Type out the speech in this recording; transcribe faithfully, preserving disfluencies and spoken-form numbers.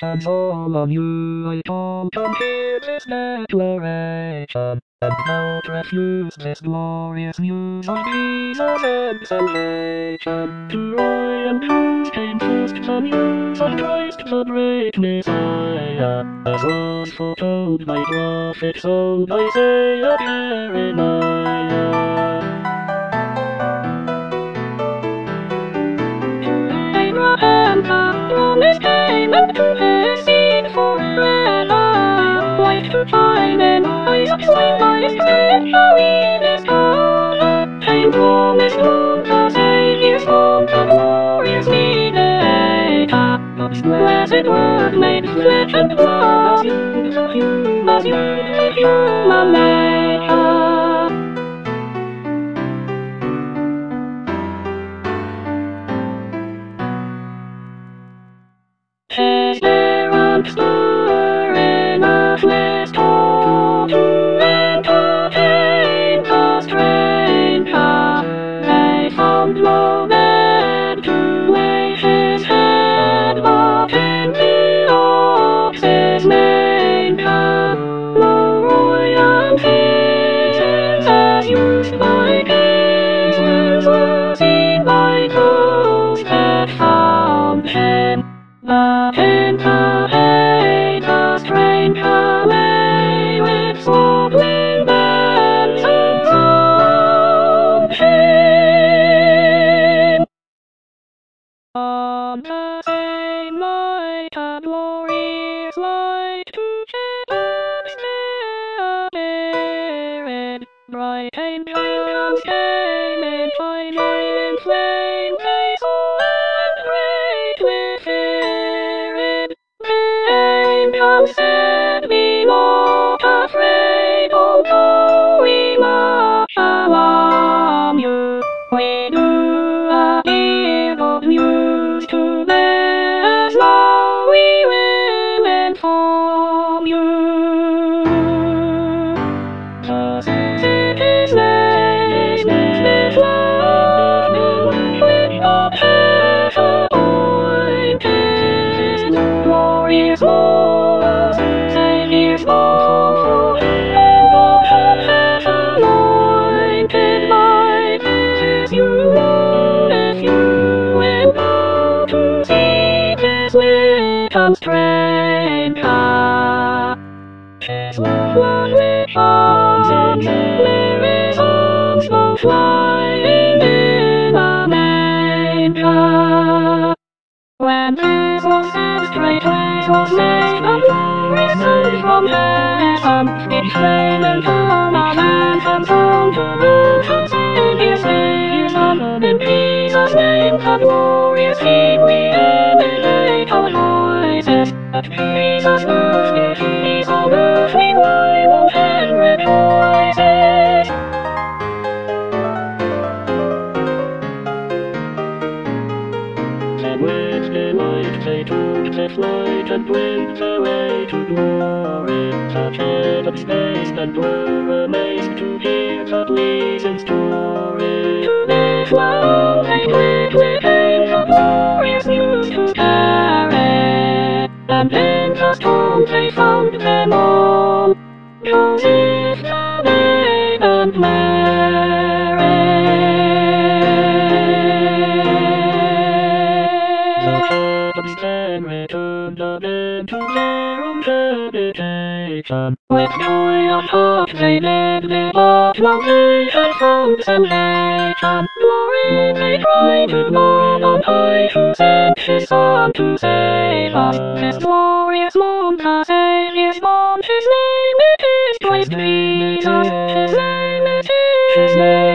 congratulations all on you. I come to hear this declaration, and don't refuse this glorious news of Jesus' exaltation. To Roy and Cruz came first the news of Christ the great Messiah, as was foretold by prophets old, Isaiah, Jeremiah. Abraham the promise came, and to his seed forever. Like to find in Isaac's line by his spirit shall we discover. Same promise long the Saviour's born, the glorious mediator. God's blessed word made flesh and blood, as you, as you, as you, as human nature. His parents were in a flesh taught to entertain the stranger. They found no bed to lay his head, but in the ox's manger. No royal faces as used by kings were seen by those that found him. But in the hay the stranger lay with swaddling bands around him. On the same night a glorious light to shepherds appeared. Bright angels came in shining flame, they saw and great with fear. The angel said, "Be not afraid, although we much alarm you. We do appear good news to bear, as now we will inform you. Thus is his name, this love, which God hath appointed. Glorious Lord, Saviour's born, and God hath anointed by this you, Lord, if you will go to see this little stranger. His love was with arms and Mary's arms go flying in a manger. When this was said, straightway was made a glorious sound from heaven. Each flame and tongue of man and tongue to earth and Saviour, Saviour, Son, in Jesus' name, the glorious King, we elevate our voices. At Jesus' birth, if He's on earth, meanwhile all heaven rejoices. And with delight they took their flight and went their way to glory. The shepherds gazed and were amazed to hear the pleasing story. To Bethlehem they quickly came, the glorious news to carry. And in the stone they found them all, Joseph, the babe, and Mary. The shepherds then returned again to their own habitation. With joy of heart they led their lot, now they had found salvation. Glory, they cried to God on high, who sent His Son to save us. This glorious morn the Saviour's born, His name it is Christ Jesus. His name it is. His name